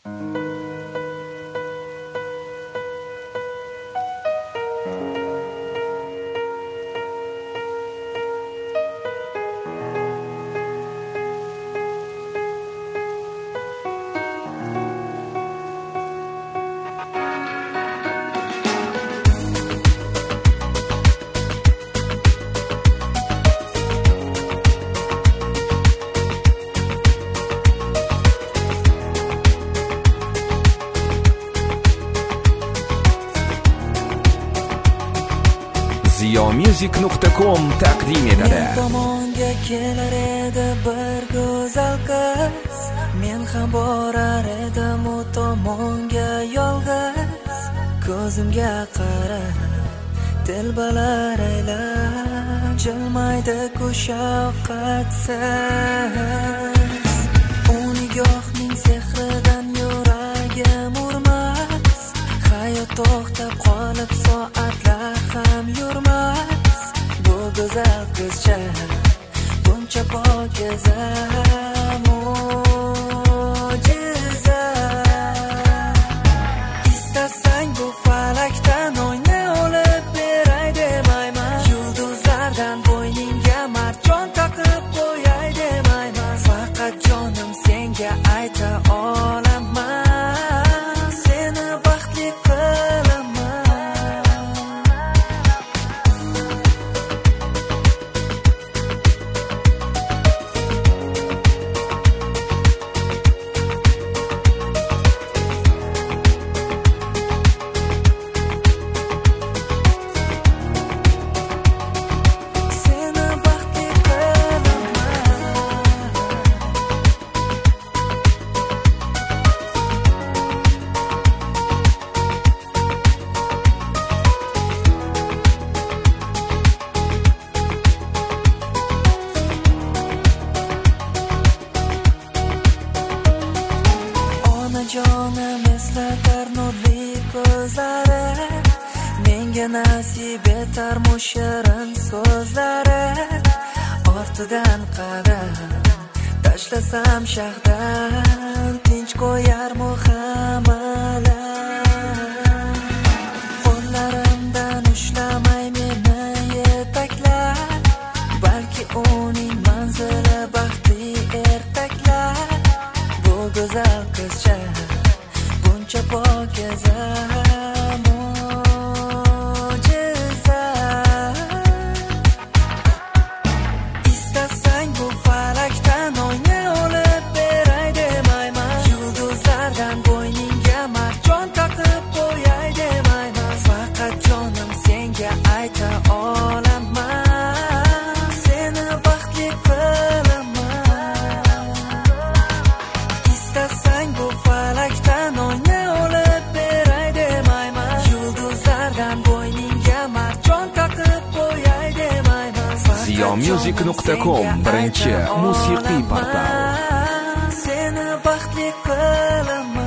ziyomusic.com taqdim etadi. Tomonga kelar edi bir go'zal qiz, men ham borar edim u tomonga yolg'iz. Ko'zimga qara, telbalar aylab, jilmaydi ku shafqatsiz. U nigohning sehridan yuragim urmas, hayot to'xtab qolib soatlar ham yurmas. Bu go'zal qizcha buncha pokiza, mo'jiza. Istasang bu falakdan o'yna olib beray demayman, yulduzlardan bo'yningga marjon taqib qo'yay demayman. Faqat jonim senga ayta olaman, seni baxtli qilaman. Seni baxtli onajonim eslatar nurli ko'zlari, menga nasib etar mushirin so'zlari. Ortidan qadam tashlasam shahdan, tinch qo'yar muhamalam. Qo'llarimdan ushlamay meni yetaklar, balki uning manzili baxtli ertaklar. Bu go'zal qizcha buncha pokiza, mo'jiza. Istasang bu falakdan o'yna olib beray demayman, yulduzlardan bo'yningga marjon taqib qo'yay demayman. Faqat jonim senga ayta olaman, seni baxtli qilaman. Istasang bu falakdan o'yna olib beray demayman, yulduzlardan bo'yningga marjon taqib qo'yay demayman. ziyomusic.com birinchi musiqiy portal. Seni baxtli qilaman.